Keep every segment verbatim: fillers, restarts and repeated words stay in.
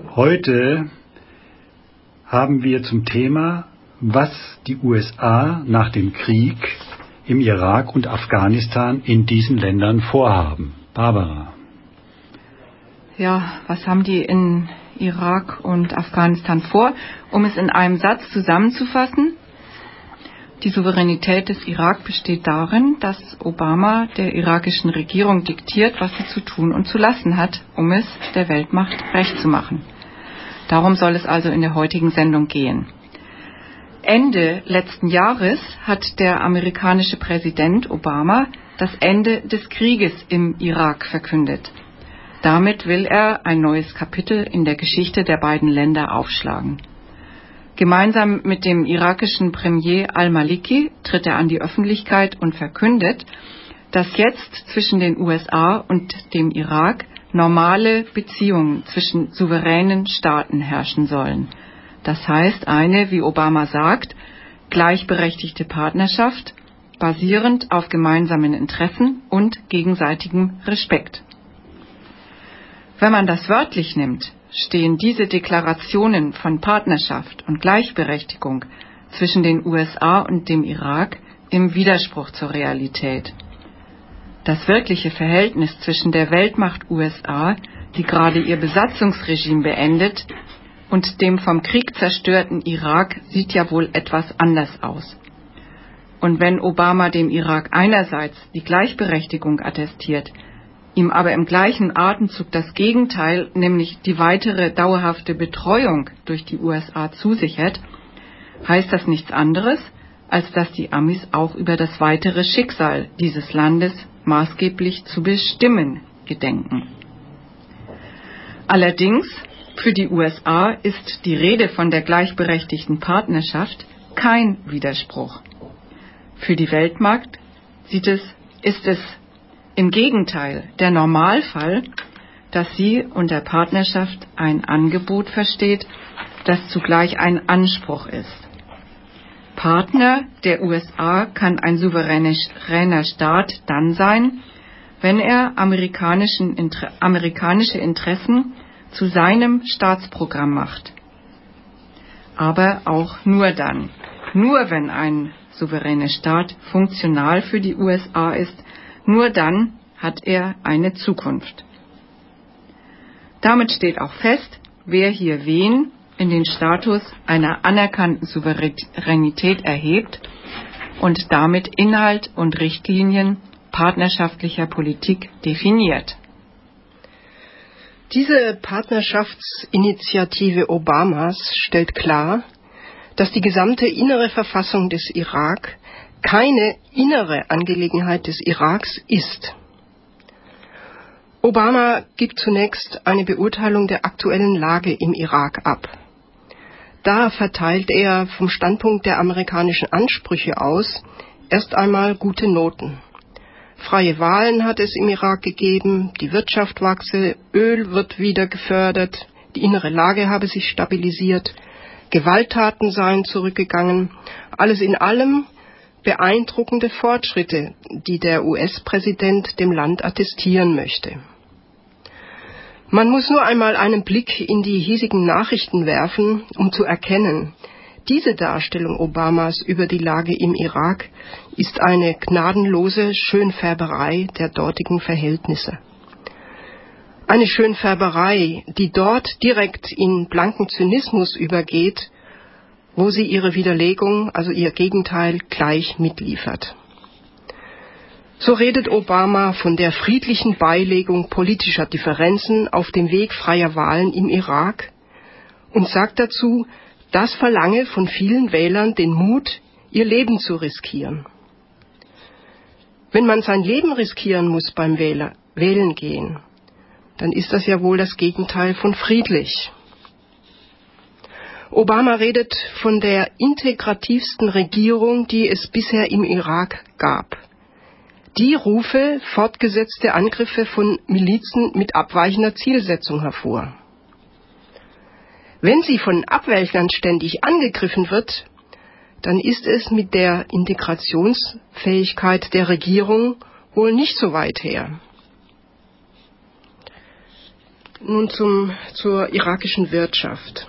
Heute haben wir zum Thema, was die U S A nach dem Krieg im Irak und Afghanistan in diesen Ländern vorhaben. Barbara. Ja, was haben die in Irak und Afghanistan vor? Um es in einem Satz zusammenzufassen: Die Souveränität des Irak besteht darin, dass Obama der irakischen Regierung diktiert, was sie zu tun und zu lassen hat, um es der Weltmacht recht zu machen. Darum soll es also in der heutigen Sendung gehen. Ende letzten Jahres hat der amerikanische Präsident Obama das Ende des Krieges im Irak verkündet. Damit will er ein neues Kapitel in der Geschichte der beiden Länder aufschlagen. Gemeinsam mit dem irakischen Premier al-Maliki tritt er an die Öffentlichkeit und verkündet, dass jetzt zwischen den U S A und dem Irak normale Beziehungen zwischen souveränen Staaten herrschen sollen. Das heißt eine, wie Obama sagt, gleichberechtigte Partnerschaft, basierend auf gemeinsamen Interessen und gegenseitigem Respekt. Wenn man das wörtlich nimmt, stehen diese Deklarationen von Partnerschaft und Gleichberechtigung zwischen den U S A und dem Irak im Widerspruch zur Realität. Das wirkliche Verhältnis zwischen der Weltmacht U S A, die gerade ihr Besatzungsregime beendet, und dem vom Krieg zerstörten Irak sieht ja wohl etwas anders aus. Und wenn Obama dem Irak einerseits die Gleichberechtigung attestiert, ihm aber im gleichen Atemzug das Gegenteil, nämlich die weitere dauerhafte Betreuung durch die U S A zusichert, heißt das nichts anderes, als dass die Amis auch über das weitere Schicksal dieses Landes maßgeblich zu bestimmen gedenken. Allerdings, für die U S A ist die Rede von der gleichberechtigten Partnerschaft kein Widerspruch. Für die Weltmacht sieht es, ist es im Gegenteil der Normalfall, dass sie unter Partnerschaft ein Angebot versteht, das zugleich ein Anspruch ist. Partner der U S A kann ein souveräner Staat dann sein, wenn er amerikanischen, amerikanische Interessen zu seinem Staatsprogramm macht. Aber auch nur dann. Nur wenn ein souveräner Staat funktional für die U S A ist, nur dann hat er eine Zukunft. Damit steht auch fest, wer hier wen in den Status einer anerkannten Souveränität erhebt und damit Inhalt und Richtlinien partnerschaftlicher Politik definiert. Diese Partnerschaftsinitiative Obamas stellt klar, dass die gesamte innere Verfassung des Irak keine innere Angelegenheit des Iraks ist. Obama gibt zunächst eine Beurteilung der aktuellen Lage im Irak ab. Da verteilt er vom Standpunkt der amerikanischen Ansprüche aus erst einmal gute Noten. Freie Wahlen hat es im Irak gegeben, die Wirtschaft wachse, Öl wird wieder gefördert, die innere Lage habe sich stabilisiert, Gewalttaten seien zurückgegangen. Alles in allem beeindruckende Fortschritte, die der U S-Präsident dem Land attestieren möchte. Man muss nur einmal einen Blick in die hiesigen Nachrichten werfen, um zu erkennen, diese Darstellung Obamas über die Lage im Irak ist eine gnadenlose Schönfärberei der dortigen Verhältnisse. Eine Schönfärberei, die dort direkt in blanken Zynismus übergeht, wo sie ihre Widerlegung, also ihr Gegenteil, gleich mitliefert. So redet Obama von der friedlichen Beilegung politischer Differenzen auf dem Weg freier Wahlen im Irak und sagt dazu, das verlange von vielen Wählern den Mut, ihr Leben zu riskieren. Wenn man sein Leben riskieren muss beim Wähler, Wählen gehen, dann ist das ja wohl das Gegenteil von friedlich. Obama redet von der integrativsten Regierung, die es bisher im Irak gab. Die rufe fortgesetzte Angriffe von Milizen mit abweichender Zielsetzung hervor. Wenn sie von Abwählern ständig angegriffen wird, dann ist es mit der Integrationsfähigkeit der Regierung wohl nicht so weit her. Nun zum, zur irakischen Wirtschaft.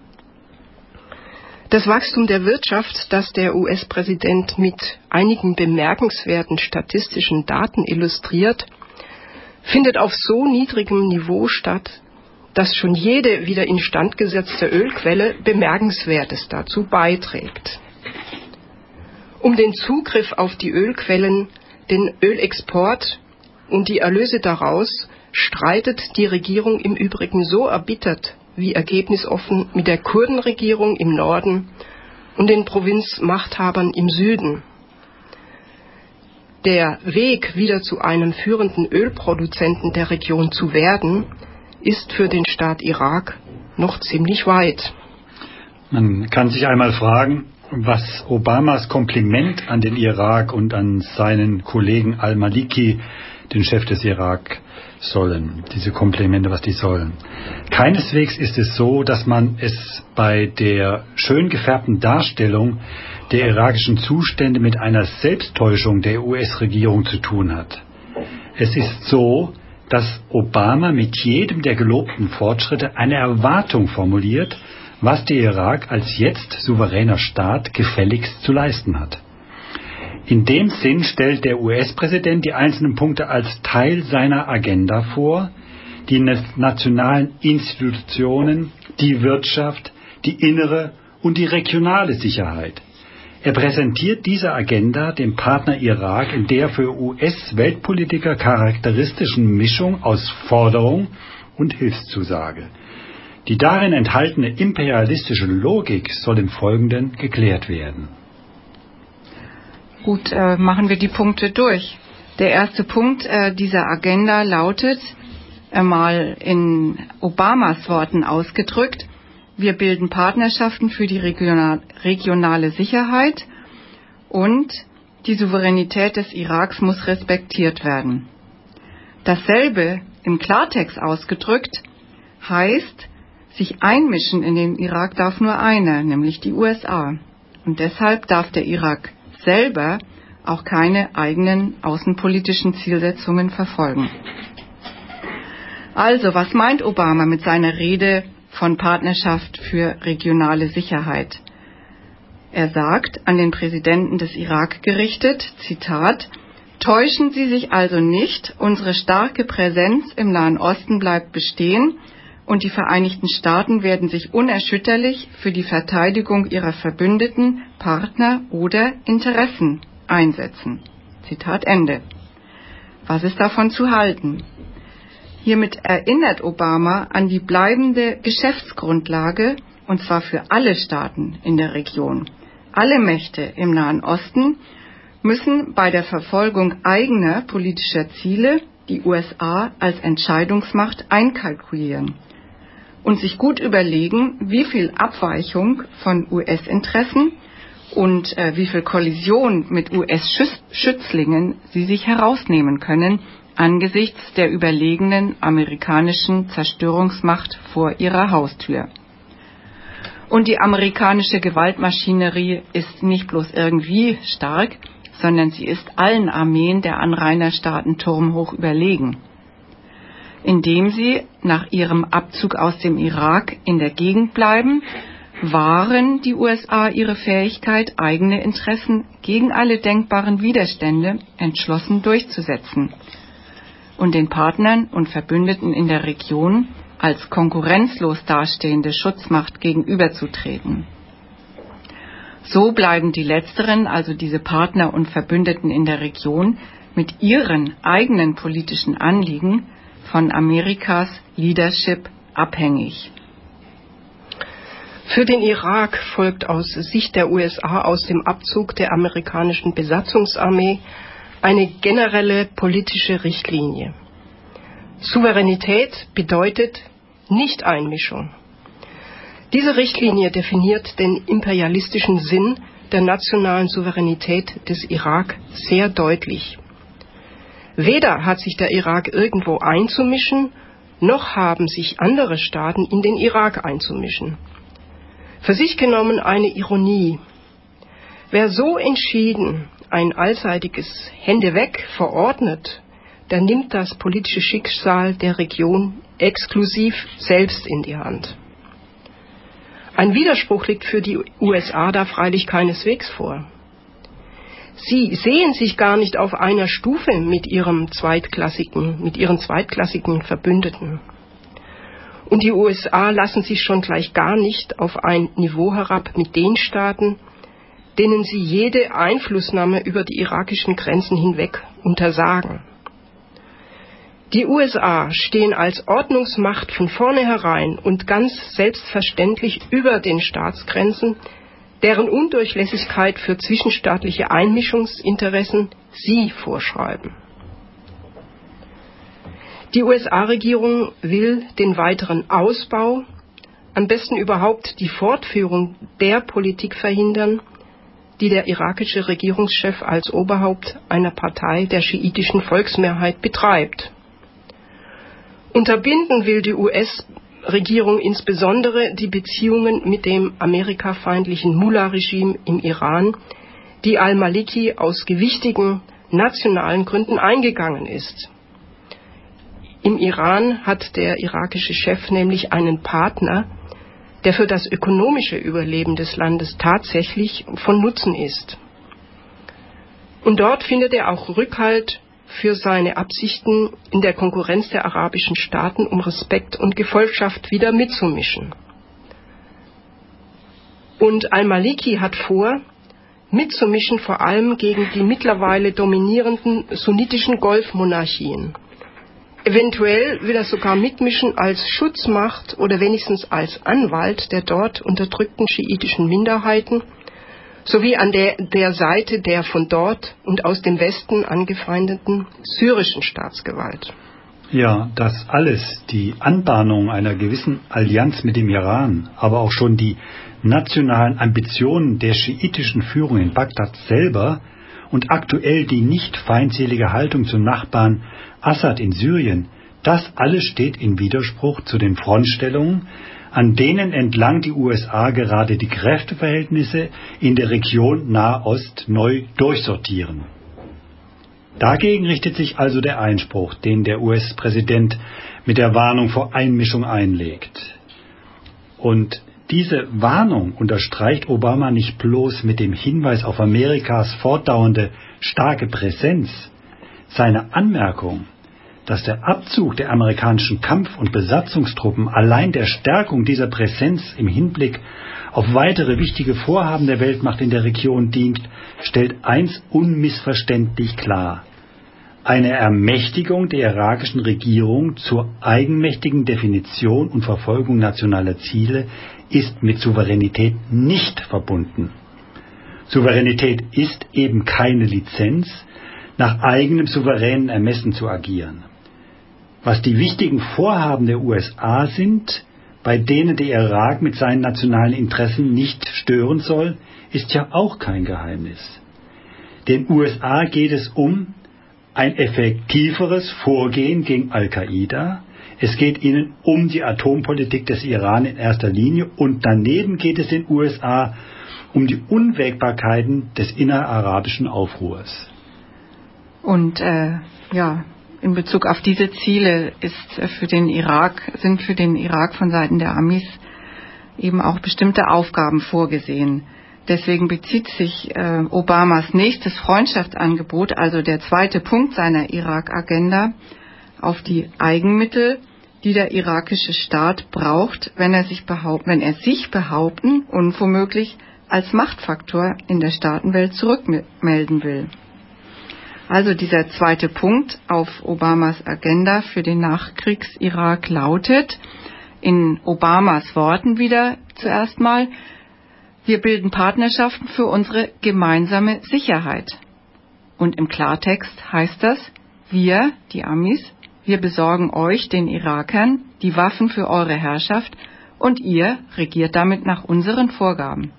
Das Wachstum der Wirtschaft, das der U S-Präsident mit einigen bemerkenswerten statistischen Daten illustriert, findet auf so niedrigem Niveau statt, dass schon jede wieder instand gesetzte Ölquelle Bemerkenswertes dazu beiträgt. Um den Zugriff auf die Ölquellen, den Ölexport und die Erlöse daraus streitet die Regierung im Übrigen so erbittert wie ergebnisoffen mit der Kurdenregierung im Norden und den Provinzmachthabern im Süden. Der Weg, wieder zu einem führenden Ölproduzenten der Region zu werden, ist für den Staat Irak noch ziemlich weit. Man kann sich einmal fragen, was Obamas Kompliment an den Irak und an seinen Kollegen al-Maliki, den Chef des Irak, sollen, diese Komplimente, was die sollen. Keineswegs ist es so, dass man es bei der schön gefärbten Darstellung der irakischen Zustände mit einer Selbsttäuschung der U S-Regierung zu tun hat. Es ist so, dass Obama mit jedem der gelobten Fortschritte eine Erwartung formuliert, was der Irak als jetzt souveräner Staat gefälligst zu leisten hat. In dem Sinn stellt der U S-Präsident die einzelnen Punkte als Teil seiner Agenda vor, die nationalen Institutionen, die Wirtschaft, die innere und die regionale Sicherheit. Er präsentiert diese Agenda dem Partner Irak in der für U S-Weltpolitiker charakteristischen Mischung aus Forderung und Hilfszusage. Die darin enthaltene imperialistische Logik soll im Folgenden geklärt werden. Gut, äh, machen wir die Punkte durch. Der erste Punkt äh, dieser Agenda lautet, äh, mal in Obamas Worten ausgedrückt, wir bilden Partnerschaften für die regional, regionale Sicherheit und die Souveränität des Iraks muss respektiert werden. Dasselbe im Klartext ausgedrückt heißt, sich einmischen in den Irak darf nur einer, nämlich die U S A. Und deshalb darf der Irak selber auch keine eigenen außenpolitischen Zielsetzungen verfolgen. Also, was meint Obama mit seiner Rede von Partnerschaft für regionale Sicherheit? Er sagt, an den Präsidenten des Irak gerichtet, Zitat, täuschen Sie sich also nicht, unsere starke Präsenz im Nahen Osten bleibt bestehen und die Vereinigten Staaten werden sich unerschütterlich für die Verteidigung ihrer Verbündeten, Partner oder Interessen einsetzen. Zitat Ende. Was ist davon zu halten? Hiermit erinnert Obama an die bleibende Geschäftsgrundlage, und zwar für alle Staaten in der Region. Alle Mächte im Nahen Osten müssen bei der Verfolgung eigener politischer Ziele die U S A als Entscheidungsmacht einkalkulieren und sich gut überlegen, wie viel Abweichung von U S-Interessen und äh, wie viel Kollision mit U S-Schützlingen sie sich herausnehmen können angesichts der überlegenen amerikanischen Zerstörungsmacht vor ihrer Haustür. Und die amerikanische Gewaltmaschinerie ist nicht bloß irgendwie stark, sondern sie ist allen Armeen der Anrainerstaaten turmhoch überlegen. Indem sie nach ihrem Abzug aus dem Irak in der Gegend bleiben, wahren die U S A ihre Fähigkeit, eigene Interessen gegen alle denkbaren Widerstände entschlossen durchzusetzen und den Partnern und Verbündeten in der Region als konkurrenzlos dastehende Schutzmacht gegenüberzutreten. So bleiben die Letzteren, also diese Partner und Verbündeten in der Region, mit ihren eigenen politischen Anliegen von Amerikas Leadership abhängig. Für den Irak folgt aus Sicht der U S A aus dem Abzug der amerikanischen Besatzungsarmee eine generelle politische Richtlinie. Souveränität bedeutet Nichteinmischung. Diese Richtlinie definiert den imperialistischen Sinn der nationalen Souveränität des Irak sehr deutlich. Weder hat sich der Irak irgendwo einzumischen, noch haben sich andere Staaten in den Irak einzumischen. Für sich genommen eine Ironie. Wer so entschieden ein allseitiges Hände weg verordnet, der nimmt das politische Schicksal der Region exklusiv selbst in die Hand. Ein Widerspruch liegt für die U S A da freilich keineswegs vor. Sie sehen sich gar nicht auf einer Stufe mit ihrem zweitklassigen, mit ihren zweitklassigen Verbündeten. Und die U S A lassen sich schon gleich gar nicht auf ein Niveau herab mit den Staaten, denen sie jede Einflussnahme über die irakischen Grenzen hinweg untersagen. Die U S A stehen als Ordnungsmacht von vornherein und ganz selbstverständlich über den Staatsgrenzen, deren Undurchlässigkeit für zwischenstaatliche Einmischungsinteressen sie vorschreiben. Die U S A-Regierung will den weiteren Ausbau, am besten überhaupt die Fortführung der Politik verhindern, die der irakische Regierungschef als Oberhaupt einer Partei der schiitischen Volksmehrheit betreibt. Unterbinden will die U S-Regierung insbesondere die Beziehungen mit dem amerikafeindlichen Mullah-Regime im Iran, die al-Maliki aus gewichtigen nationalen Gründen eingegangen ist. Im Iran hat der irakische Chef nämlich einen Partner, der für das ökonomische Überleben des Landes tatsächlich von Nutzen ist. Und dort findet er auch Rückhalt für seine Absichten, in der Konkurrenz der arabischen Staaten um Respekt und Gefolgschaft wieder mitzumischen. Und al-Maliki hat vor, mitzumischen vor allem gegen die mittlerweile dominierenden sunnitischen Golfmonarchien. Eventuell will er sogar mitmischen als Schutzmacht oder wenigstens als Anwalt der dort unterdrückten schiitischen Minderheiten, sowie an der, der Seite der von dort und aus dem Westen angefeindeten syrischen Staatsgewalt. Ja, das alles, die Anbahnung einer gewissen Allianz mit dem Iran, aber auch schon die nationalen Ambitionen der schiitischen Führung in Bagdad selber und aktuell die nicht feindselige Haltung zum Nachbarn Assad in Syrien, das alles steht in Widerspruch zu den Frontstellungen, an denen entlang die U S A gerade die Kräfteverhältnisse in der Region Nahost neu durchsortieren. Dagegen richtet sich also der Einspruch, den der U S-Präsident mit der Warnung vor Einmischung einlegt. Und diese Warnung unterstreicht Obama nicht bloß mit dem Hinweis auf Amerikas fortdauernde starke Präsenz. Seine Anmerkung, dass der Abzug der amerikanischen Kampf- und Besatzungstruppen allein der Stärkung dieser Präsenz im Hinblick auf weitere wichtige Vorhaben der Weltmacht in der Region dient, stellt eins unmissverständlich klar: Eine Ermächtigung der irakischen Regierung zur eigenmächtigen Definition und Verfolgung nationaler Ziele ist mit Souveränität nicht verbunden. Souveränität ist eben keine Lizenz, nach eigenem souveränen Ermessen zu agieren. Was die wichtigen Vorhaben der U S A sind, bei denen der Irak mit seinen nationalen Interessen nicht stören soll, ist ja auch kein Geheimnis. Den U S A geht es um ein effektiveres Vorgehen gegen Al-Qaida. Es geht ihnen um die Atompolitik des Iran in erster Linie und daneben geht es den U S A um die Unwägbarkeiten des innerarabischen Aufruhrs. Und äh, ja, in Bezug auf diese Ziele ist für den Irak, sind für den Irak von Seiten der Amis eben auch bestimmte Aufgaben vorgesehen. Deswegen bezieht sich äh, Obamas nächstes Freundschaftsangebot, also der zweite Punkt seiner Irak-Agenda, auf die Eigenmittel, die der irakische Staat braucht, wenn er sich behaupt, wenn er sich behaupten und womöglich als Machtfaktor in der Staatenwelt zurückmelden will. Also dieser zweite Punkt auf Obamas Agenda für den Nachkriegs-Irak lautet, in Obamas Worten wieder zuerst mal: Wir bilden Partnerschaften für unsere gemeinsame Sicherheit. Und im Klartext heißt das: Wir, die Amis, wir besorgen euch, den Irakern, die Waffen für eure Herrschaft und ihr regiert damit nach unseren Vorgaben.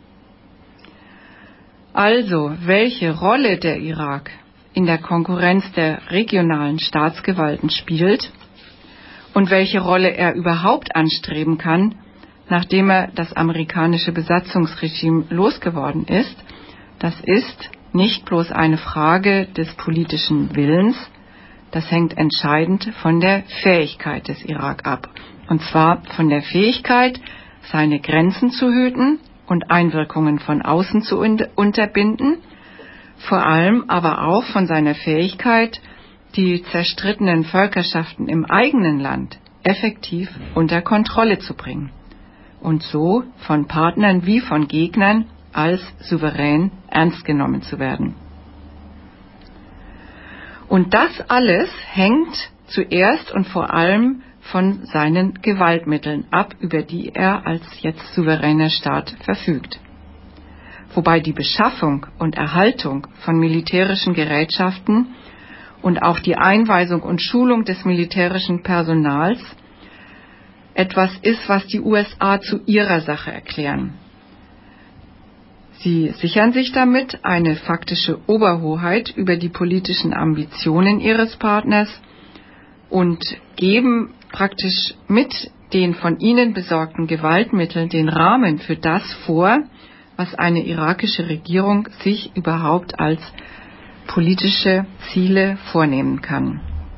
Also, welche Rolle der Irak in der Konkurrenz der regionalen Staatsgewalten spielt und welche Rolle er überhaupt anstreben kann, nachdem er das amerikanische Besatzungsregime losgeworden ist, das ist nicht bloß eine Frage des politischen Willens, Das hängt entscheidend von der Fähigkeit des Irak ab. Und zwar von der Fähigkeit, seine Grenzen zu hüten und Einwirkungen von außen zu unterbinden, vor allem aber auch von seiner Fähigkeit, die zerstrittenen Völkerschaften im eigenen Land effektiv unter Kontrolle zu bringen und so von Partnern wie von Gegnern als souverän ernst genommen zu werden. Und das alles hängt zuerst und vor allem von seinen Gewaltmitteln ab, über die er als jetzt souveräner Staat verfügt. Wobei die Beschaffung und Erhaltung von militärischen Gerätschaften und auch die Einweisung und Schulung des militärischen Personals etwas ist, was die U S A zu ihrer Sache erklären. Sie sichern sich damit eine faktische Oberhoheit über die politischen Ambitionen ihres Partners und geben praktisch mit den von ihnen besorgten Gewaltmitteln den Rahmen für das vor, was eine irakische Regierung sich überhaupt als politische Ziele vornehmen kann.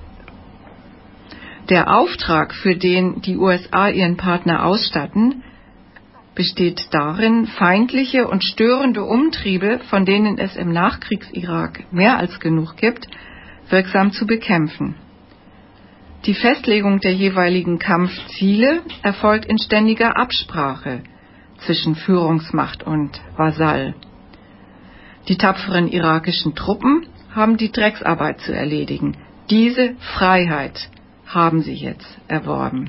Der Auftrag, für den die U S A ihren Partner ausstatten, besteht darin, feindliche und störende Umtriebe, von denen es im Nachkriegs-Irak mehr als genug gibt, wirksam zu bekämpfen. Die Festlegung der jeweiligen Kampfziele erfolgt in ständiger Absprache zwischen Führungsmacht und Vasall. Die tapferen irakischen Truppen haben die Drecksarbeit zu erledigen. Diese Freiheit haben sie jetzt erworben.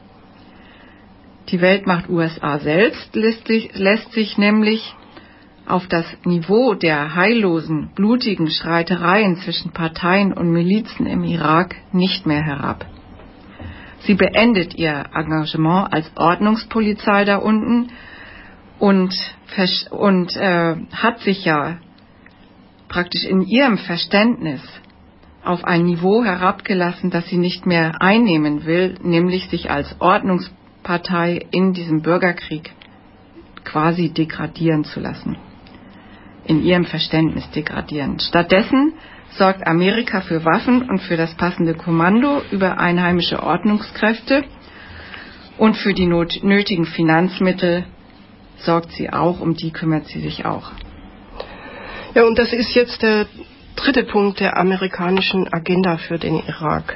Die Weltmacht U S A selbst lässt sich, lässt sich nämlich auf das Niveau der heillosen, blutigen Streitereien zwischen Parteien und Milizen im Irak nicht mehr herab. Sie beendet ihr Engagement als Ordnungspolizei da unten und, und äh, hat sich ja praktisch in ihrem Verständnis auf ein Niveau herabgelassen, das sie nicht mehr einnehmen will, nämlich sich als Ordnungspartei in diesem Bürgerkrieg quasi degradieren zu lassen. In ihrem Verständnis degradieren. Stattdessen sorgt Amerika für Waffen und für das passende Kommando über einheimische Ordnungskräfte und für die not- nötigen Finanzmittel sorgt sie auch, um die kümmert sie sich auch. Ja, und das ist jetzt der dritte Punkt der amerikanischen Agenda für den Irak.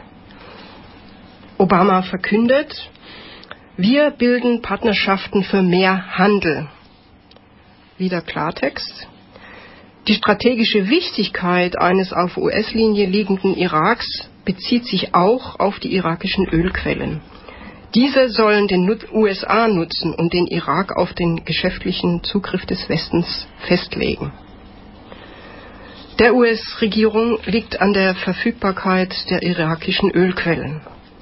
Obama verkündet, wir bilden Partnerschaften für mehr Handel. Wieder Klartext. Die strategische Wichtigkeit eines auf U S-Linie liegenden Iraks bezieht sich auch auf die irakischen Ölquellen. Diese sollen den U S A nutzen und den Irak auf den geschäftlichen Zugriff des Westens festlegen. Der U S-Regierung liegt an der Verfügbarkeit der irakischen Ölquellen.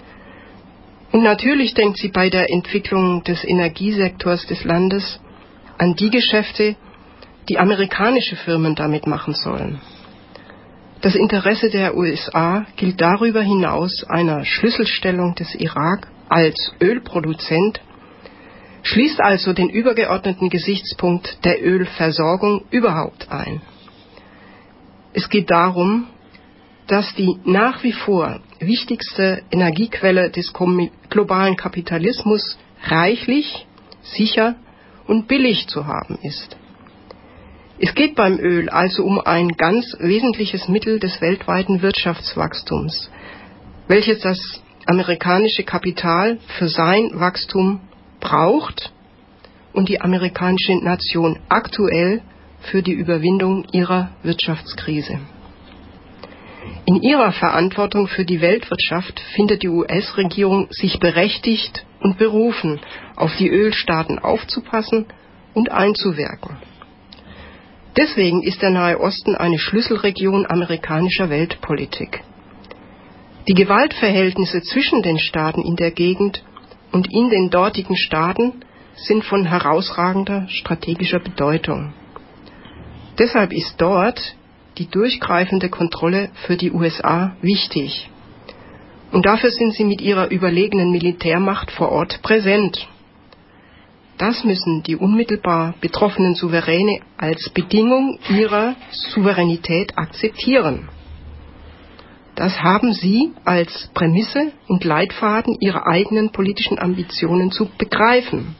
Und natürlich denkt sie bei der Entwicklung des Energiesektors des Landes an die Geschäfte, die amerikanische Firmen damit machen sollen. Das Interesse der U S A gilt darüber hinaus einer Schlüsselstellung des Irak als Ölproduzent, schließt also den übergeordneten Gesichtspunkt der Ölversorgung überhaupt ein. Es geht darum, dass die nach wie vor wichtigste Energiequelle des globalen Kapitalismus reichlich, sicher und billig zu haben ist. Es geht beim Öl also um ein ganz wesentliches Mittel des weltweiten Wirtschaftswachstums, welches das amerikanische Kapital für sein Wachstum braucht und die amerikanische Nation aktuell für die Überwindung ihrer Wirtschaftskrise. In ihrer Verantwortung für die Weltwirtschaft findet die U S-Regierung sich berechtigt und berufen, auf die Ölstaaten aufzupassen und einzuwirken. Deswegen ist der Nahe Osten eine Schlüsselregion amerikanischer Weltpolitik. Die Gewaltverhältnisse zwischen den Staaten in der Gegend und in den dortigen Staaten sind von herausragender strategischer Bedeutung. Deshalb ist dort die durchgreifende Kontrolle für die U S A wichtig. Und dafür sind sie mit ihrer überlegenen Militärmacht vor Ort präsent. Das müssen die unmittelbar betroffenen Souveräne als Bedingung ihrer Souveränität akzeptieren. Das haben sie als Prämisse und Leitfaden ihrer eigenen politischen Ambitionen zu begreifen.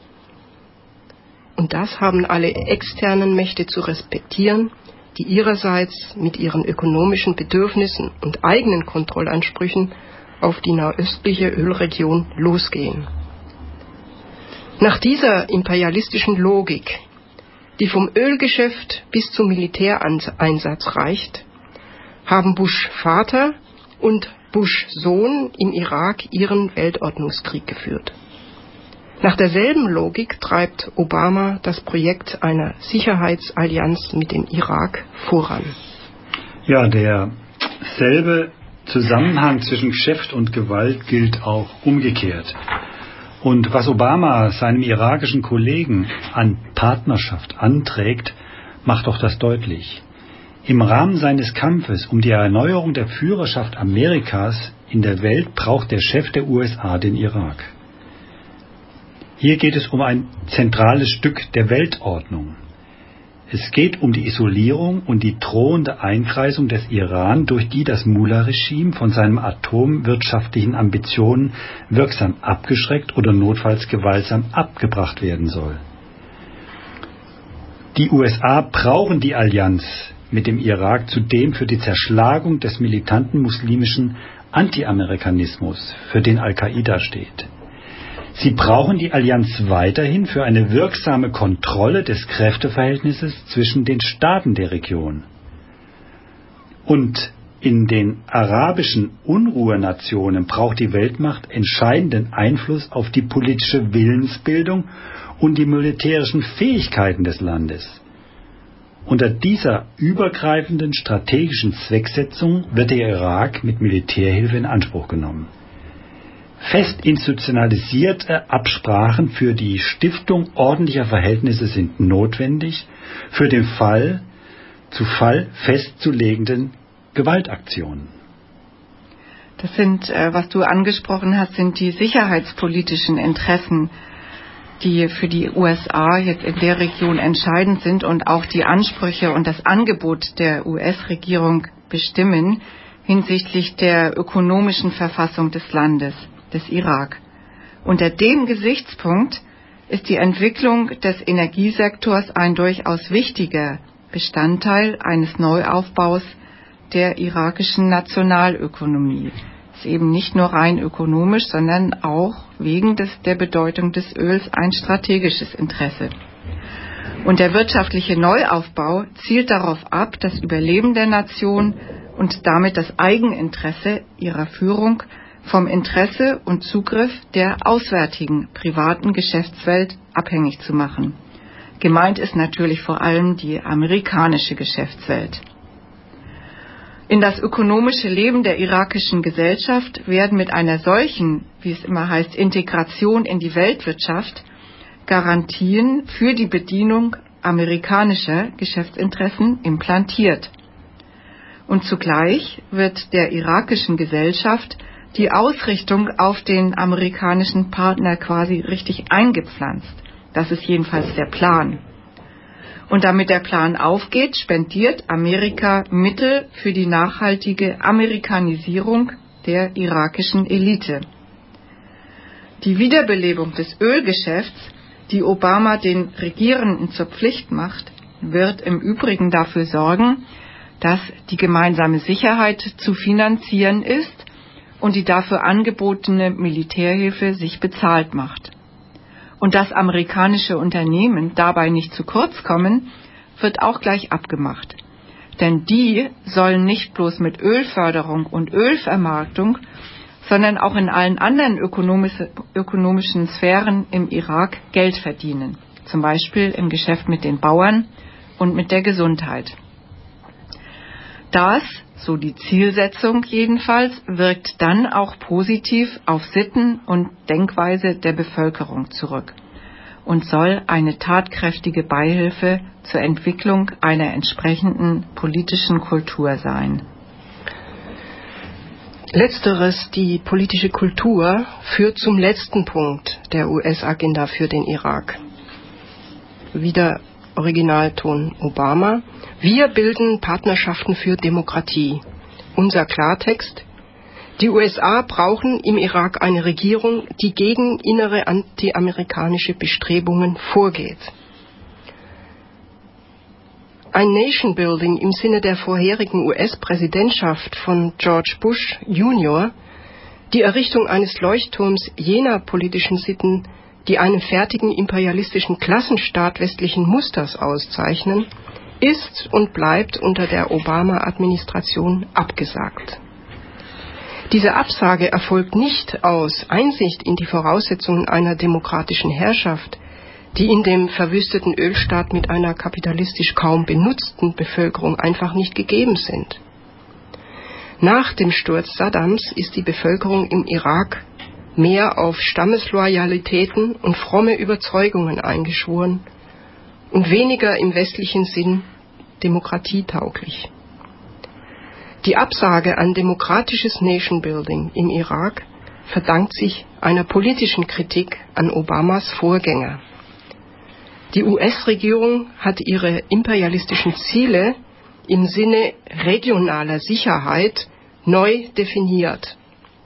Und das haben alle externen Mächte zu respektieren, die ihrerseits mit ihren ökonomischen Bedürfnissen und eigenen Kontrollansprüchen auf die nahöstliche Ölregion losgehen. Nach dieser imperialistischen Logik, die vom Ölgeschäft bis zum Militäreinsatz reicht, haben Bush Vater und Bush Sohn im Irak ihren Weltordnungskrieg geführt. Nach derselben Logik treibt Obama das Projekt einer Sicherheitsallianz mit dem Irak voran. Ja, derselbe Zusammenhang zwischen Geschäft und Gewalt gilt auch umgekehrt. Und was Obama seinem irakischen Kollegen an Partnerschaft anträgt, macht doch das deutlich. Im Rahmen seines Kampfes um die Erneuerung der Führerschaft Amerikas in der Welt braucht der Chef der U S A den Irak. Hier geht es um ein zentrales Stück der Weltordnung. Es geht um die Isolierung und die drohende Einkreisung des Iran, durch die das Mullah-Regime von seinen atomwirtschaftlichen Ambitionen wirksam abgeschreckt oder notfalls gewaltsam abgebracht werden soll. Die U S A brauchen die Allianz mit dem Irak zudem für die Zerschlagung des militanten muslimischen Anti-Amerikanismus, für den Al-Qaida steht. Sie brauchen die Allianz weiterhin für eine wirksame Kontrolle des Kräfteverhältnisses zwischen den Staaten der Region. Und in den arabischen Unruhenationen braucht die Weltmacht entscheidenden Einfluss auf die politische Willensbildung und die militärischen Fähigkeiten des Landes. Unter dieser übergreifenden strategischen Zwecksetzung wird der Irak mit Militärhilfe in Anspruch genommen. Fest institutionalisierte Absprachen für die Stiftung ordentlicher Verhältnisse sind notwendig für den Fall zu Fall festzulegenden Gewaltaktionen. Das sind, was du angesprochen hast, sind die sicherheitspolitischen Interessen, die für die U S A jetzt in der Region entscheidend sind und auch die Ansprüche und das Angebot der U S-Regierung bestimmen hinsichtlich der ökonomischen Verfassung des Landes, des Irak. Unter dem Gesichtspunkt ist die Entwicklung des Energiesektors ein durchaus wichtiger Bestandteil eines Neuaufbaus der irakischen Nationalökonomie. Ist eben nicht nur rein ökonomisch, sondern auch wegen des, der Bedeutung des Öls ein strategisches Interesse. Und der wirtschaftliche Neuaufbau zielt darauf ab, das Überleben der Nation und damit das Eigeninteresse ihrer Führung vom Interesse und Zugriff der auswärtigen privaten Geschäftswelt abhängig zu machen. Gemeint ist natürlich vor allem die amerikanische Geschäftswelt. In das ökonomische Leben der irakischen Gesellschaft werden mit einer solchen, wie es immer heißt, Integration in die Weltwirtschaft Garantien für die Bedienung amerikanischer Geschäftsinteressen implantiert. Und zugleich wird der irakischen Gesellschaft die Ausrichtung auf den amerikanischen Partner quasi richtig eingepflanzt. Das ist jedenfalls der Plan. Und damit der Plan aufgeht, spendiert Amerika Mittel für die nachhaltige Amerikanisierung der irakischen Elite. Die Wiederbelebung des Ölgeschäfts, die Obama den Regierenden zur Pflicht macht, wird im Übrigen dafür sorgen, dass die gemeinsame Sicherheit zu finanzieren ist und die dafür angebotene Militärhilfe sich bezahlt macht. Und dass amerikanische Unternehmen dabei nicht zu kurz kommen, wird auch gleich abgemacht. Denn die sollen nicht bloß mit Ölförderung und Ölvermarktung, sondern auch in allen anderen ökonomisch- ökonomischen Sphären im Irak Geld verdienen. Zum Beispiel im Geschäft mit den Bauern und mit der Gesundheit. Das, so die Zielsetzung jedenfalls, wirkt dann auch positiv auf Sitten und Denkweise der Bevölkerung zurück und soll eine tatkräftige Beihilfe zur Entwicklung einer entsprechenden politischen Kultur sein. Letzteres, die politische Kultur, führt zum letzten Punkt der U S-Agenda für den Irak. Wieder Originalton Obama. Wir bilden Partnerschaften für Demokratie. unser Klartext: Die U S A brauchen im Irak eine Regierung, die gegen innere antiamerikanische Bestrebungen vorgeht. Ein Nation-Building im Sinne der vorherigen U S-Präsidentschaft von George Bush Junior, die Errichtung eines Leuchtturms jener politischen Sitten, die einen fertigen imperialistischen Klassenstaat westlichen Musters auszeichnen, ist und bleibt unter der Obama-Administration abgesagt. Diese Absage erfolgt nicht aus Einsicht in die Voraussetzungen einer demokratischen Herrschaft, die in dem verwüsteten Ölstaat mit einer kapitalistisch kaum benutzten Bevölkerung einfach nicht gegeben sind. Nach dem Sturz Saddams ist die Bevölkerung im Irak mehr auf Stammesloyalitäten und fromme Überzeugungen eingeschworen und weniger im westlichen Sinn demokratietauglich. Die Absage an demokratisches Nation-Building im Irak verdankt sich einer politischen Kritik an Obamas Vorgänger. Die U S-Regierung hat ihre imperialistischen Ziele im Sinne regionaler Sicherheit neu definiert.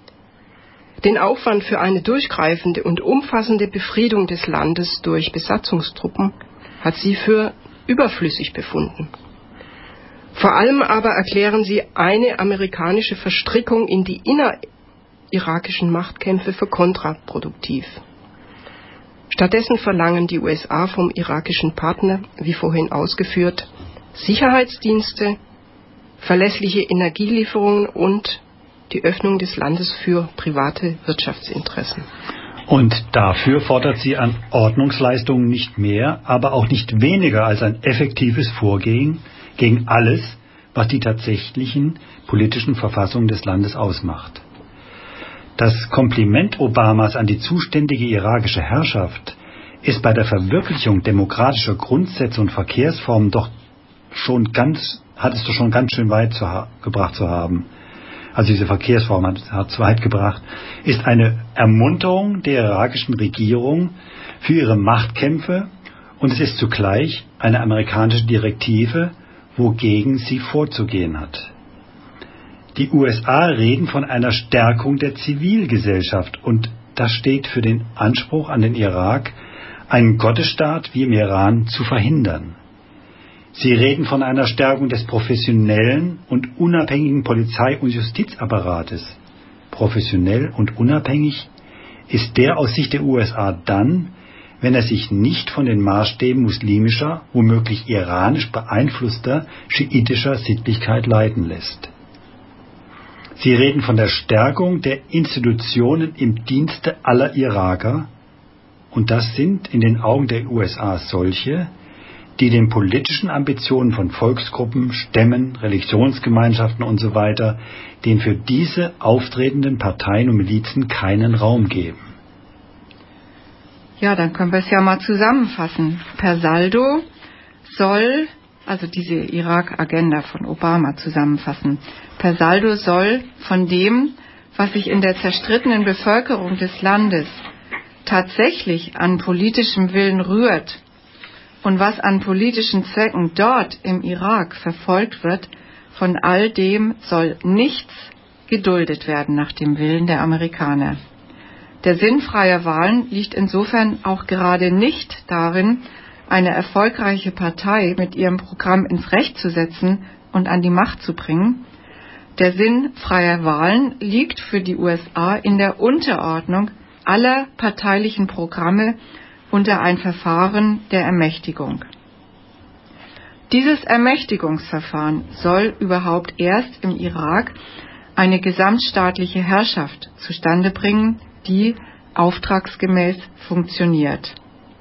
Den Aufwand für eine durchgreifende und umfassende Befriedung des Landes durch Besatzungstruppen hat sie für überflüssig befunden. Vor allem aber erklären sie eine amerikanische Verstrickung in die innerirakischen Machtkämpfe für kontraproduktiv. Stattdessen verlangen die U S A vom irakischen Partner, wie vorhin ausgeführt, Sicherheitsdienste, verlässliche Energielieferungen und die Öffnung des Landes für private Wirtschaftsinteressen. Und dafür fordert sie an Ordnungsleistungen nicht mehr, aber auch nicht weniger als ein effektives Vorgehen gegen alles, was die tatsächlichen politischen Verfassungen des Landes ausmacht. Das Kompliment Obamas an die zuständige irakische Herrschaft ist bei der Verwirklichung demokratischer Grundsätze und Verkehrsformen doch schon ganz, hat es doch schon ganz schön weit zu ha- gebracht zu haben. Also diese Verkehrsform hat, hat es weit gebracht, ist eine Ermunterung der irakischen Regierung für ihre Machtkämpfe und es ist zugleich eine amerikanische Direktive, wogegen sie vorzugehen hat. Die U S A reden von einer Stärkung der Zivilgesellschaft und das steht für den Anspruch an den Irak, einen Gottesstaat wie im Iran zu verhindern. Sie reden von einer Stärkung des professionellen und unabhängigen Polizei- und Justizapparates. Professionell und unabhängig ist der aus Sicht der U S A dann, wenn er sich nicht von den Maßstäben muslimischer, womöglich iranisch beeinflusster, schiitischer Sittlichkeit leiten lässt. Sie reden von der Stärkung der Institutionen im Dienste aller Iraker, und das sind in den Augen der U S A solche, die den politischen Ambitionen von Volksgruppen, Stämmen, Religionsgemeinschaften usw., den für diese auftretenden Parteien und Milizen keinen Raum geben. Ja, dann können wir es ja mal zusammenfassen. Per Saldo soll, also diese Irak-Agenda von Obama zusammenfassen, per Saldo soll von dem, was sich in der zerstrittenen Bevölkerung des Landes tatsächlich an politischem Willen rührt und was an politischen Zwecken dort im Irak verfolgt wird, von all dem soll nichts geduldet werden nach dem Willen der Amerikaner. Der Sinn freier Wahlen liegt insofern auch gerade nicht darin, eine erfolgreiche Partei mit ihrem Programm ins Recht zu setzen und an die Macht zu bringen. Der Sinn freier Wahlen liegt für die U S A in der Unterordnung aller parteilichen Programme unter ein Verfahren der Ermächtigung. Dieses Ermächtigungsverfahren soll überhaupt erst im Irak eine gesamtstaatliche Herrschaft zustande bringen, die auftragsgemäß funktioniert.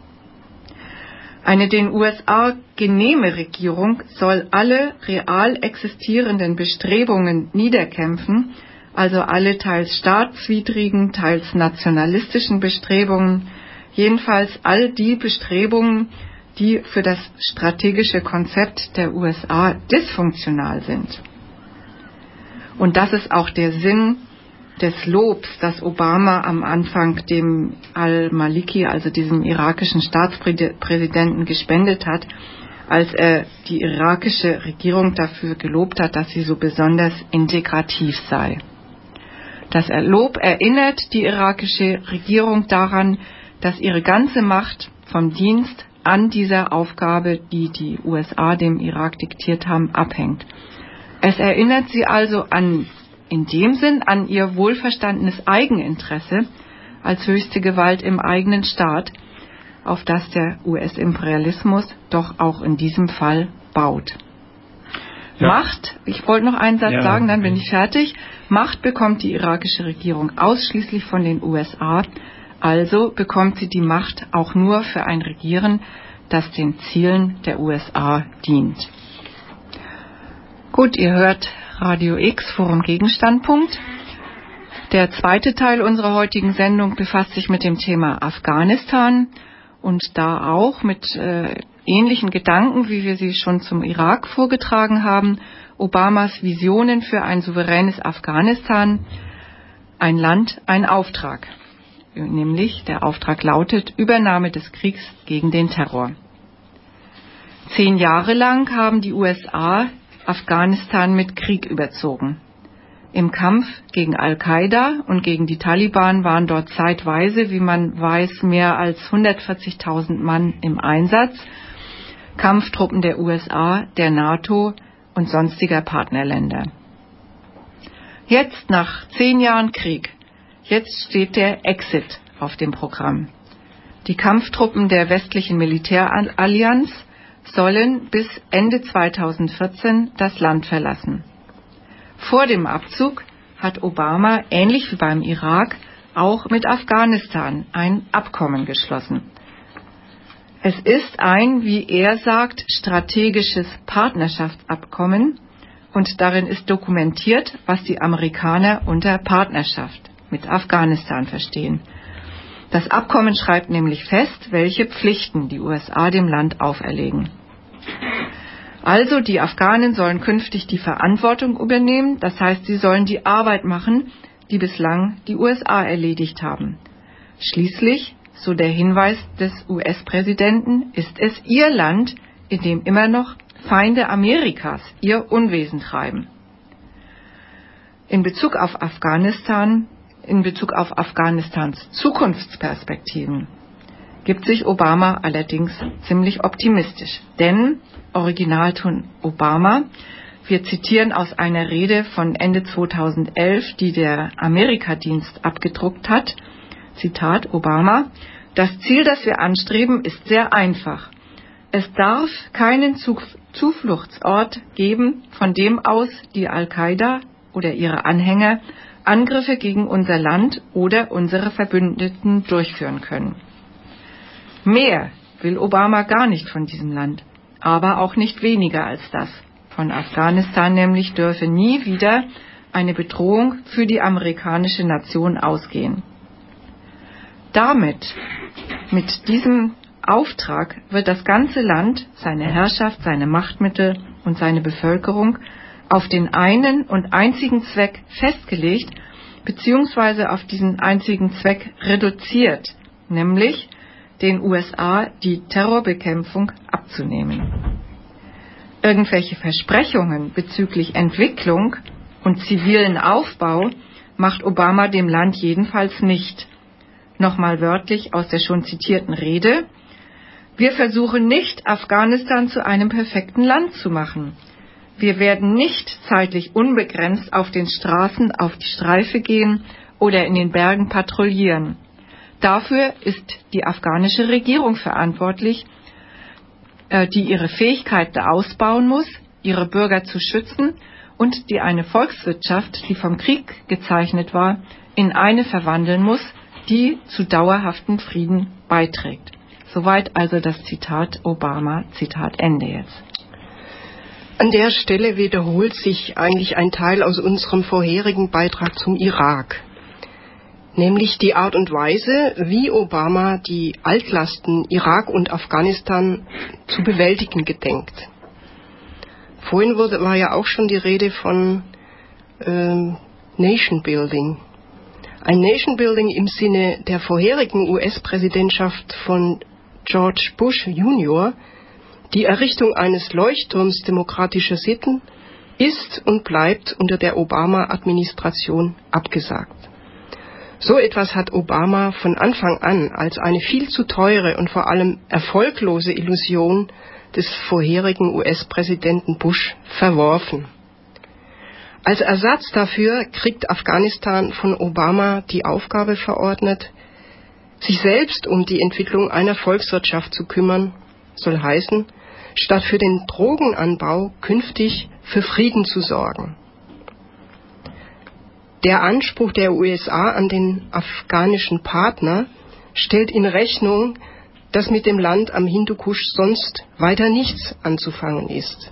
Eine den U S A genehme Regierung soll alle real existierenden Bestrebungen niederkämpfen, also alle teils staatswidrigen, teils nationalistischen Bestrebungen, jedenfalls all die Bestrebungen, die für das strategische Konzept der U S A dysfunktional sind. Und das ist auch der Sinn des Lobs, das Obama am Anfang dem al-Maliki, also diesem irakischen Staatspräsidenten, gespendet hat, als er die irakische Regierung dafür gelobt hat, dass sie so besonders integrativ sei. Das Lob erinnert die irakische Regierung daran, dass ihre ganze Macht vom Dienst an dieser Aufgabe, die die U S A dem Irak diktiert haben, abhängt. Es erinnert sie also an, in dem Sinn an ihr wohlverstandenes Eigeninteresse als höchste Gewalt im eigenen Staat, auf das der U S-Imperialismus doch auch in diesem Fall baut. Ja. Macht, ich wollte noch einen Satz ja, sagen, dann bin ich fertig. Macht bekommt die irakische Regierung ausschließlich von den U S A, also bekommt sie die Macht auch nur für ein Regieren, das den Zielen der U S A dient. Gut, ihr hört Radio X, Forum Gegenstandpunkt. Der zweite Teil unserer heutigen Sendung befasst sich mit dem Thema Afghanistan und da auch mit äh, ähnlichen Gedanken, wie wir sie schon zum Irak vorgetragen haben, Obamas Visionen für ein souveränes Afghanistan, ein Land, ein Auftrag. Nämlich der Auftrag lautet Übernahme des Kriegs gegen den Terror. Zehn Jahre lang haben die U S A Afghanistan mit Krieg überzogen. Im Kampf gegen Al-Qaida und gegen die Taliban waren dort zeitweise, wie man weiß, mehr als hundertvierzigtausend Mann im Einsatz, Kampftruppen der U S A, der NATO und sonstiger Partnerländer. Jetzt, nach zehn Jahren Krieg, jetzt steht der Exit auf dem Programm. Die Kampftruppen der westlichen Militärallianz sollen bis Ende zweitausendvierzehn das Land verlassen. Vor dem Abzug hat Obama, ähnlich wie beim Irak, auch mit Afghanistan ein Abkommen geschlossen. Es ist ein, wie er sagt, strategisches Partnerschaftsabkommen und darin ist dokumentiert, was die Amerikaner unter Partnerschaft mit Afghanistan verstehen. Das Abkommen schreibt nämlich fest, welche Pflichten die U S A dem Land auferlegen. Also die Afghanen sollen künftig die Verantwortung übernehmen, das heißt, sie sollen die Arbeit machen, die bislang die U S A erledigt haben. Schließlich, so der Hinweis des U S-Präsidenten, ist es ihr Land, in dem immer noch Feinde Amerikas ihr Unwesen treiben. In Bezug auf Afghanistan, in Bezug auf Afghanistans Zukunftsperspektiven gibt sich Obama allerdings ziemlich optimistisch. Denn, Originalton Obama, wir zitieren aus einer Rede von Ende zweitausendelf, die der Amerikadienst abgedruckt hat, Zitat Obama, das Ziel, das wir anstreben, ist sehr einfach. Es darf keinen Zufluchtsort geben, von dem aus die Al-Qaida oder ihre Anhänger Angriffe gegen unser Land oder unsere Verbündeten durchführen können. Mehr will Obama gar nicht von diesem Land, aber auch nicht weniger als das. Von Afghanistan nämlich dürfe nie wieder eine Bedrohung für die amerikanische Nation ausgehen. Damit, mit diesem Auftrag, wird das ganze Land, seine Herrschaft, seine Machtmittel und seine Bevölkerung auf den einen und einzigen Zweck festgelegt, beziehungsweise auf diesen einzigen Zweck reduziert, nämlich den U S A die Terrorbekämpfung abzunehmen. Irgendwelche Versprechungen bezüglich Entwicklung und zivilen Aufbau macht Obama dem Land jedenfalls nicht. Nochmal wörtlich aus der schon zitierten Rede: Wir versuchen nicht, Afghanistan zu einem perfekten Land zu machen. Wir werden nicht zeitlich unbegrenzt auf den Straßen auf die Streife gehen oder in den Bergen patrouillieren. Dafür ist die afghanische Regierung verantwortlich, die ihre Fähigkeiten ausbauen muss, ihre Bürger zu schützen und die eine Volkswirtschaft, die vom Krieg gezeichnet war, in eine verwandeln muss, die zu dauerhaftem Frieden beiträgt. Soweit also das Zitat Obama, Zitat Ende jetzt. An der Stelle wiederholt sich eigentlich ein Teil aus unserem vorherigen Beitrag zum Irak, nämlich die Art und Weise, wie Obama die Altlasten Irak und Afghanistan zu bewältigen gedenkt. Vorhin wurde, war ja auch schon die Rede von ähm, Nation Building. Ein Nation Building im Sinne der vorherigen U S-Präsidentschaft von George Bush Junior, Die Errichtung eines Leuchtturms demokratischer Sitten ist und bleibt unter der Obama-Administration abgesagt. So etwas hat Obama von Anfang an als eine viel zu teure und vor allem erfolglose Illusion des vorherigen U S-Präsidenten Bush verworfen. Als Ersatz dafür kriegt Afghanistan von Obama die Aufgabe verordnet, sich selbst um die Entwicklung einer Volkswirtschaft zu kümmern, soll heißen, statt für den Drogenanbau künftig für Frieden zu sorgen. Der Anspruch der U S A an den afghanischen Partner stellt in Rechnung, dass mit dem Land am Hindukusch sonst weiter nichts anzufangen ist.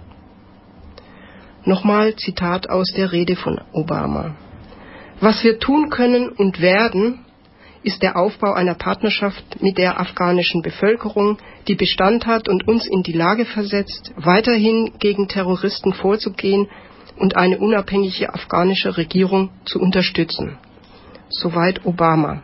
Nochmal Zitat aus der Rede von Obama. Was wir tun können und werden, ist der Aufbau einer Partnerschaft mit der afghanischen Bevölkerung, die Bestand hat und uns in die Lage versetzt, weiterhin gegen Terroristen vorzugehen und eine unabhängige afghanische Regierung zu unterstützen. Soweit Obama.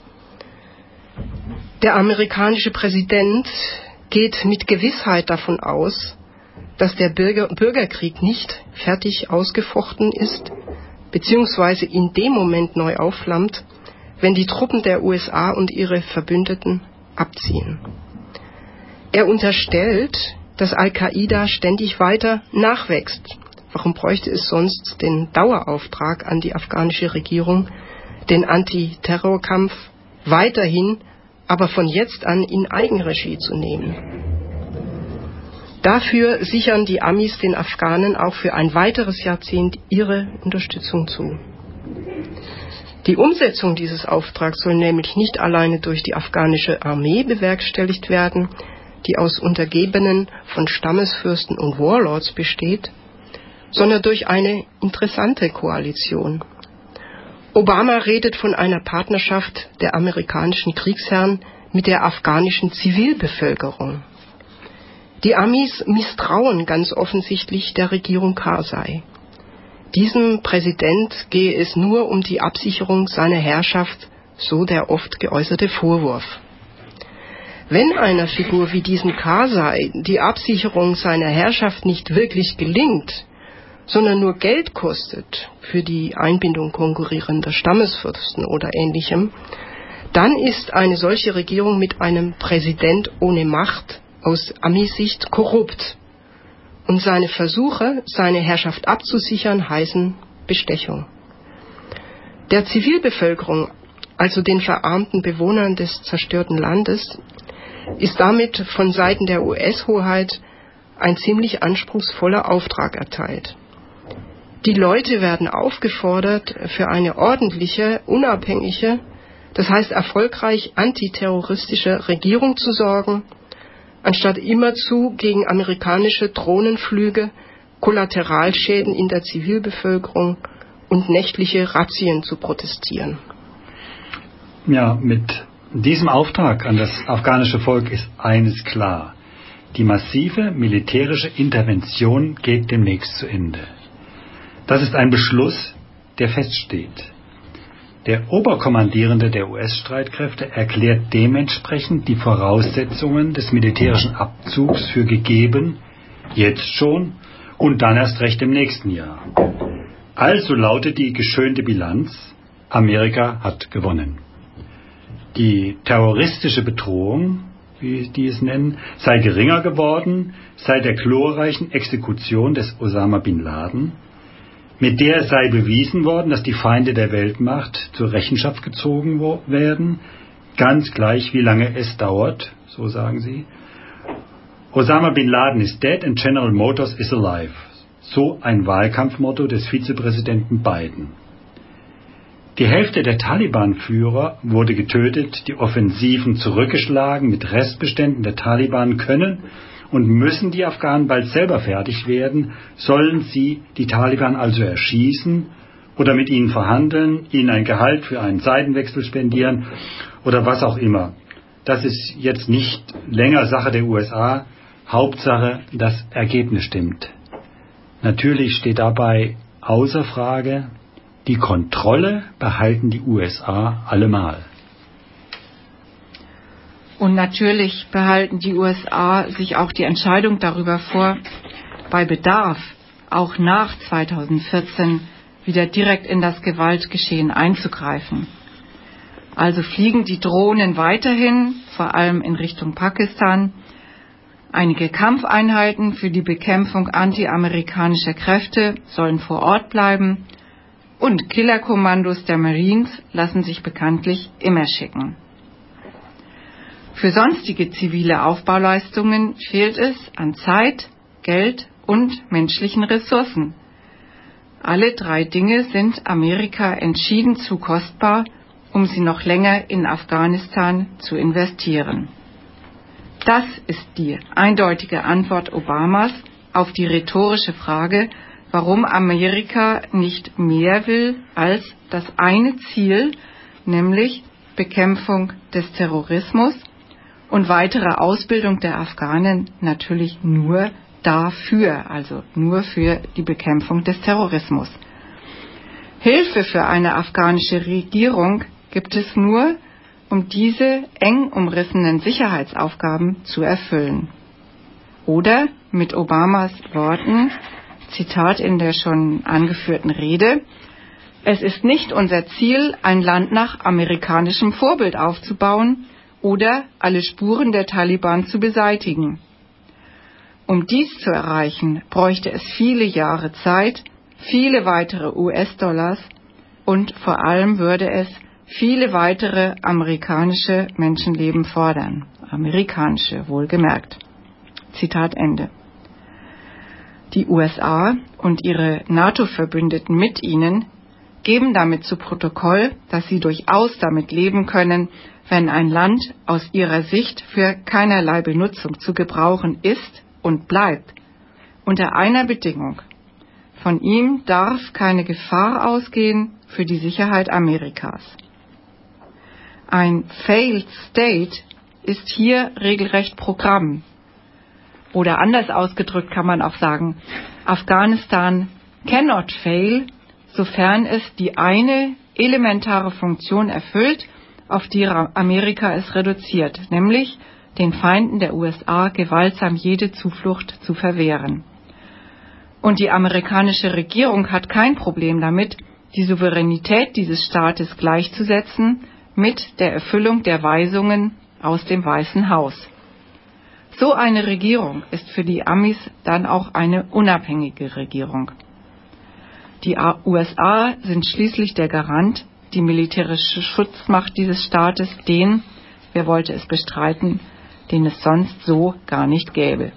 Der amerikanische Präsident geht mit Gewissheit davon aus, dass der Bürger, Bürgerkrieg nicht fertig ausgefochten ist, beziehungsweise in dem Moment neu aufflammt, wenn die Truppen der U S A und ihre Verbündeten abziehen. Er unterstellt, dass Al-Qaida ständig weiter nachwächst. Warum bräuchte es sonst den Dauerauftrag an die afghanische Regierung, den Antiterrorkampf weiterhin, aber von jetzt an in Eigenregie zu nehmen? Dafür sichern die Amis den Afghanen auch für ein weiteres Jahrzehnt ihre Unterstützung zu. Die Umsetzung dieses Auftrags soll nämlich nicht alleine durch die afghanische Armee bewerkstelligt werden, die aus Untergebenen von Stammesfürsten und Warlords besteht, sondern durch eine interessante Koalition. Obama redet von einer Partnerschaft der amerikanischen Kriegsherren mit der afghanischen Zivilbevölkerung. Die Amis misstrauen ganz offensichtlich der Regierung Karzai. Diesem Präsident gehe es nur um die Absicherung seiner Herrschaft, so der oft geäußerte Vorwurf. Wenn einer Figur wie diesem Karzai die Absicherung seiner Herrschaft nicht wirklich gelingt, sondern nur Geld kostet für die Einbindung konkurrierender Stammesfürsten oder Ähnlichem, dann ist eine solche Regierung mit einem Präsident ohne Macht aus Ami-Sicht korrupt. Und seine Versuche, seine Herrschaft abzusichern, heißen Bestechung. Der Zivilbevölkerung, also den verarmten Bewohnern des zerstörten Landes, ist damit von Seiten der U S-Hoheit ein ziemlich anspruchsvoller Auftrag erteilt. Die Leute werden aufgefordert, für eine ordentliche, unabhängige, das heißt erfolgreich antiterroristische Regierung zu sorgen, anstatt immerzu gegen amerikanische Drohnenflüge, Kollateralschäden in der Zivilbevölkerung und nächtliche Razzien zu protestieren. Ja, mit diesem Auftrag an das afghanische Volk ist eines klar. Die massive militärische Intervention geht demnächst zu Ende. Das ist ein Beschluss, der feststeht. Der Oberkommandierende der U S-Streitkräfte erklärt dementsprechend die Voraussetzungen des militärischen Abzugs für gegeben, jetzt schon und dann erst recht im nächsten Jahr. Also lautet die geschönte Bilanz: Amerika hat gewonnen. Die terroristische Bedrohung, wie die es nennen, sei geringer geworden seit der glorreichen Exekution des Osama bin Laden. Mit der sei bewiesen worden, dass die Feinde der Weltmacht zur Rechenschaft gezogen werden, ganz gleich wie lange es dauert, so sagen sie. Osama bin Laden is dead and General Motors is alive. So ein Wahlkampfmotto des Vizepräsidenten Biden. Die Hälfte der Taliban-Führer wurde getötet, die Offensiven zurückgeschlagen, mit Restbeständen der Taliban können und müssen die Afghanen bald selber fertig werden, sollen sie die Taliban also erschießen oder mit ihnen verhandeln, ihnen ein Gehalt für einen Seitenwechsel spendieren oder was auch immer. Das ist jetzt nicht länger Sache der U S A, Hauptsache das Ergebnis stimmt. Natürlich steht dabei außer Frage, die Kontrolle behalten die U S A allemal. Und natürlich behalten die U S A sich auch die Entscheidung darüber vor, bei Bedarf auch nach zweitausendvierzehn wieder direkt in das Gewaltgeschehen einzugreifen. Also fliegen die Drohnen weiterhin, vor allem in Richtung Pakistan. Einige Kampfeinheiten für die Bekämpfung anti-amerikanischer Kräfte sollen vor Ort bleiben und Killerkommandos der Marines lassen sich bekanntlich immer schicken. Für sonstige zivile Aufbauleistungen fehlt es an Zeit, Geld und menschlichen Ressourcen. Alle drei Dinge sind Amerika entschieden zu kostbar, um sie noch länger in Afghanistan zu investieren. Das ist die eindeutige Antwort Obamas auf die rhetorische Frage, warum Amerika nicht mehr will als das eine Ziel, nämlich Bekämpfung des Terrorismus und weitere Ausbildung der Afghanen natürlich nur dafür, also nur für die Bekämpfung des Terrorismus. Hilfe für eine afghanische Regierung gibt es nur, um diese eng umrissenen Sicherheitsaufgaben zu erfüllen. Oder mit Obamas Worten, Zitat in der schon angeführten Rede, es ist nicht unser Ziel, ein Land nach amerikanischem Vorbild aufzubauen oder alle Spuren der Taliban zu beseitigen. Um dies zu erreichen, bräuchte es viele Jahre Zeit, viele weitere U S-Dollars und vor allem würde es viele weitere amerikanische Menschenleben fordern. Amerikanische, wohlgemerkt. Zitat Ende. Die U S A und ihre NATO-Verbündeten mit ihnen geben damit zu Protokoll, dass sie durchaus damit leben können, wenn ein Land aus ihrer Sicht für keinerlei Benutzung zu gebrauchen ist und bleibt, unter einer Bedingung. Von ihm darf keine Gefahr ausgehen für die Sicherheit Amerikas. Ein Failed State ist hier regelrecht Programm. Oder anders ausgedrückt kann man auch sagen, Afghanistan cannot fail, sofern es die eine elementare Funktion erfüllt, auf die Amerika es reduziert, nämlich den Feinden der U S A gewaltsam jede Zuflucht zu verwehren. Und die amerikanische Regierung hat kein Problem damit, die Souveränität dieses Staates gleichzusetzen mit der Erfüllung der Weisungen aus dem Weißen Haus. So eine Regierung ist für die Amis dann auch eine unabhängige Regierung. Die U S A sind schließlich der Garant, die militärische Schutzmacht dieses Staates, den, wer wollte es bestreiten, den es sonst so gar nicht gäbe.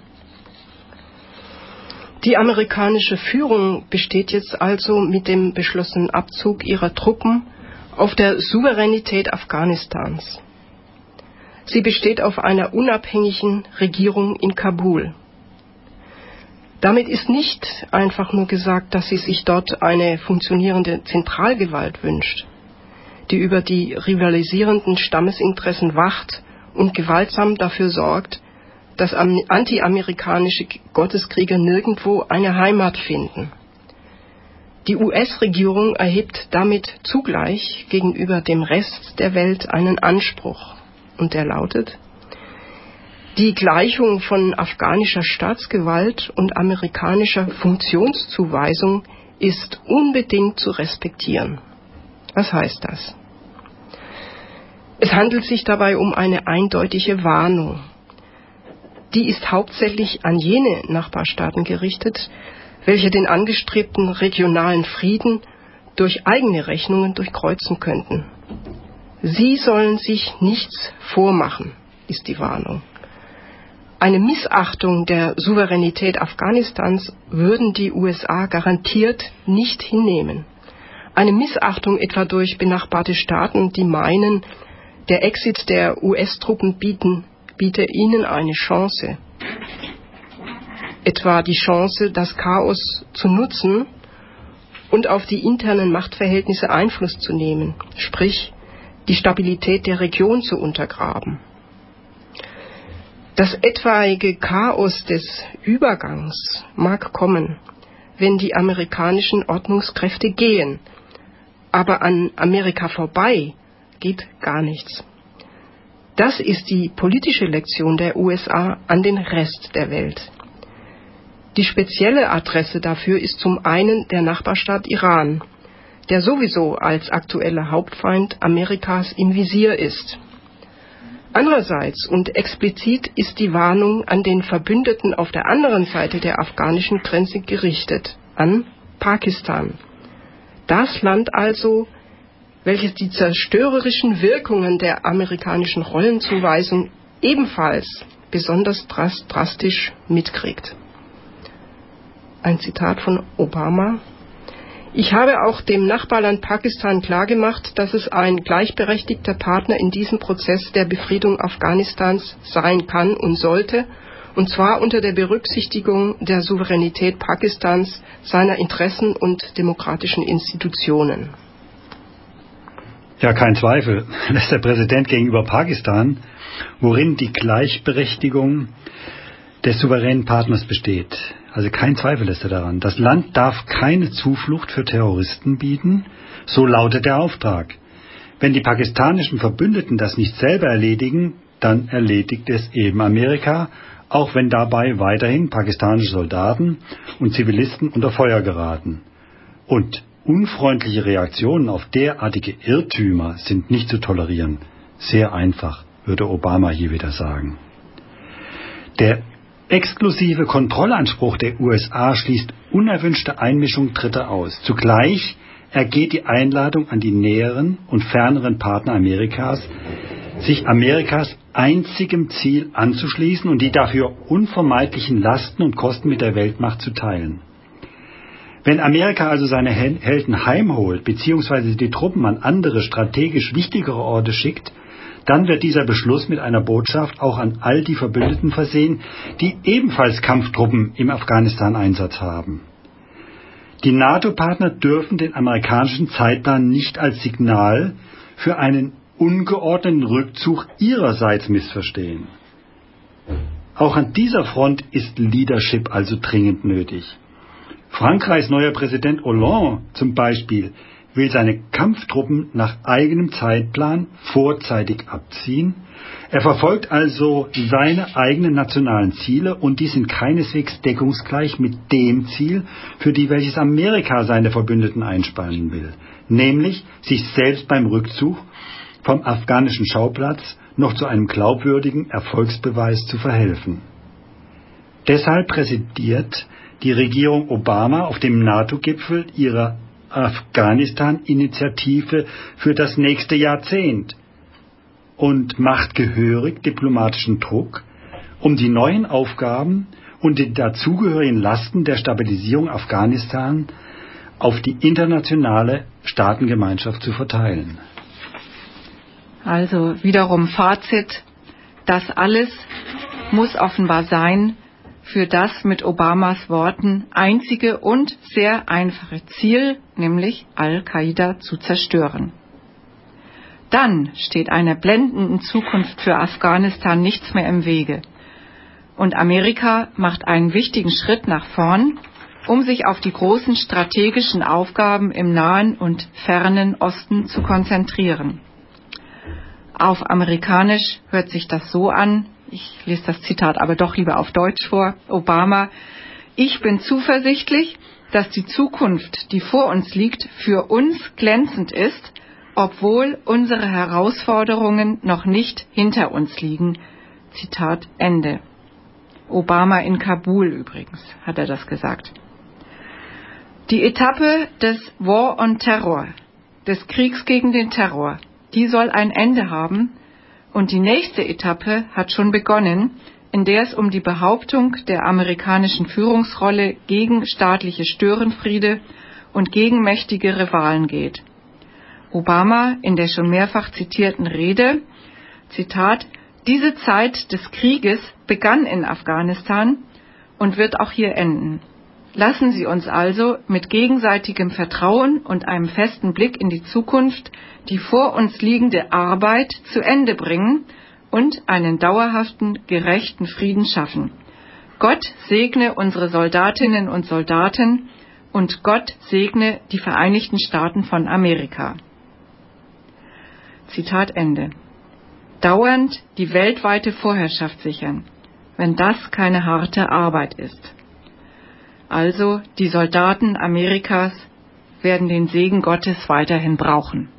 Die amerikanische Führung besteht jetzt also mit dem beschlossenen Abzug ihrer Truppen auf der Souveränität Afghanistans. Sie besteht auf einer unabhängigen Regierung in Kabul. Damit ist nicht einfach nur gesagt, dass sie sich dort eine funktionierende Zentralgewalt wünscht, die über die rivalisierenden Stammesinteressen wacht und gewaltsam dafür sorgt, dass anti-amerikanische Gotteskrieger nirgendwo eine Heimat finden. Die U S-Regierung erhebt damit zugleich gegenüber dem Rest der Welt einen Anspruch, und der lautet: Die Gleichung von afghanischer Staatsgewalt und amerikanischer Funktionszuweisung ist unbedingt zu respektieren. Was heißt das? Es handelt sich dabei um eine eindeutige Warnung. Die ist hauptsächlich an jene Nachbarstaaten gerichtet, welche den angestrebten regionalen Frieden durch eigene Rechnungen durchkreuzen könnten. Sie sollen sich nichts vormachen, ist die Warnung. Eine Missachtung der Souveränität Afghanistans würden die U S A garantiert nicht hinnehmen. Eine Missachtung etwa durch benachbarte Staaten, die meinen, der Exit der U S-Truppen bieten, biete ihnen eine Chance. Etwa die Chance, das Chaos zu nutzen und auf die internen Machtverhältnisse Einfluss zu nehmen, sprich die Stabilität der Region zu untergraben. Das etwaige Chaos des Übergangs mag kommen, wenn die amerikanischen Ordnungskräfte gehen, aber an Amerika vorbei geht gar nichts. Das ist die politische Lektion der U S A an den Rest der Welt. Die spezielle Adresse dafür ist zum einen der Nachbarstaat Iran, der sowieso als aktueller Hauptfeind Amerikas im Visier ist. Andererseits und explizit ist die Warnung an den Verbündeten auf der anderen Seite der afghanischen Grenze gerichtet, an Pakistan. Das Land also, welches die zerstörerischen Wirkungen der amerikanischen Rollenzuweisung ebenfalls besonders drastisch mitkriegt. Ein Zitat von Obama: Ich habe auch dem Nachbarland Pakistan klargemacht, dass es ein gleichberechtigter Partner in diesem Prozess der Befriedung Afghanistans sein kann und sollte, und zwar unter der Berücksichtigung der Souveränität Pakistans, seiner Interessen und demokratischen Institutionen. Ja, kein Zweifel, dass der Präsident gegenüber Pakistan, worin die Gleichberechtigung des souveränen Partners besteht, also kein Zweifel ist er daran. Das Land darf keine Zuflucht für Terroristen bieten, so lautet der Auftrag. Wenn die pakistanischen Verbündeten das nicht selber erledigen, dann erledigt es eben Amerika, auch wenn dabei weiterhin pakistanische Soldaten und Zivilisten unter Feuer geraten. Und unfreundliche Reaktionen auf derartige Irrtümer sind nicht zu tolerieren. Sehr einfach, würde Obama hier wieder sagen. Der exklusive Kontrollanspruch der U S A schließt unerwünschte Einmischung Dritter aus. Zugleich ergeht die Einladung an die näheren und ferneren Partner Amerikas, sich Amerikas einzigem Ziel anzuschließen und die dafür unvermeidlichen Lasten und Kosten mit der Weltmacht zu teilen. Wenn Amerika also seine Helden heimholt bzw. die Truppen an andere strategisch wichtigere Orte schickt, dann wird dieser Beschluss mit einer Botschaft auch an all die Verbündeten versehen, die ebenfalls Kampftruppen im Afghanistan-Einsatz haben. Die NATO-Partner dürfen den amerikanischen Zeitplan nicht als Signal für einen ungeordneten Rückzug ihrerseits missverstehen. Auch an dieser Front ist Leadership also dringend nötig. Frankreichs neuer Präsident Hollande zum Beispiel will seine Kampftruppen nach eigenem Zeitplan vorzeitig abziehen. Er verfolgt also seine eigenen nationalen Ziele und die sind keineswegs deckungsgleich mit dem Ziel, für die welches Amerika seine Verbündeten einspannen will, nämlich sich selbst beim Rückzug vom afghanischen Schauplatz noch zu einem glaubwürdigen Erfolgsbeweis zu verhelfen. Deshalb präsidiert die Regierung Obama auf dem NATO-Gipfel ihre Afghanistan-Initiative für das nächste Jahrzehnt und macht gehörig diplomatischen Druck, um die neuen Aufgaben und die dazugehörigen Lasten der Stabilisierung Afghanistan auf die internationale Staatengemeinschaft zu verteilen. Also wiederum Fazit: Das alles muss offenbar sein für das mit Obamas Worten einzige und sehr einfache Ziel, nämlich Al-Qaida zu zerstören. Dann steht einer blendenden Zukunft für Afghanistan nichts mehr im Wege. Und Amerika macht einen wichtigen Schritt nach vorn, um sich auf die großen strategischen Aufgaben im Nahen und Fernen Osten zu konzentrieren. Auf Amerikanisch hört sich das so an, ich lese das Zitat aber doch lieber auf Deutsch vor, Obama: Ich bin zuversichtlich, dass die Zukunft, die vor uns liegt, für uns glänzend ist, obwohl unsere Herausforderungen noch nicht hinter uns liegen. Zitat Ende. Obama in Kabul übrigens, hat er das gesagt. Die Etappe des War on Terror, des Kriegs gegen den Terror, die soll ein Ende haben. Und die nächste Etappe hat schon begonnen, in der es um die Behauptung der amerikanischen Führungsrolle gegen staatliche Störenfriede und gegen mächtige Rivalen geht. Obama in der schon mehrfach zitierten Rede, Zitat: Diese Zeit des Krieges begann in Afghanistan und wird auch hier enden. Lassen Sie uns also mit gegenseitigem Vertrauen und einem festen Blick in die Zukunft die vor uns liegende Arbeit zu Ende bringen und einen dauerhaften, gerechten Frieden schaffen. Gott segne unsere Soldatinnen und Soldaten und Gott segne die Vereinigten Staaten von Amerika. Zitat Ende. dauernd die weltweite Vorherrschaft sichern, wenn das keine harte Arbeit ist. Also die Soldaten Amerikas werden den Segen Gottes weiterhin brauchen.